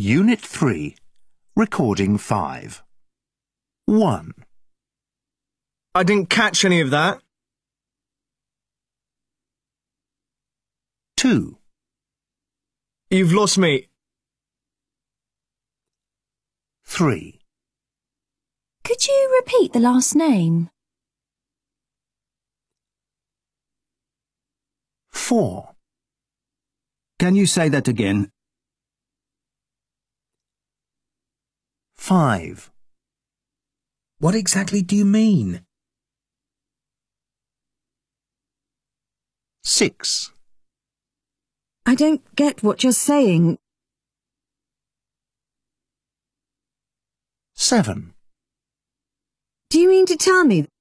Unit 3, Recording 5. 1. I didn't catch any of that. 2. You've lost me. 3. Could you repeat the last name? 4. Can you say that again? 5. What exactly do you mean? 6. I don't get what you're saying. 7. Do you mean to tell me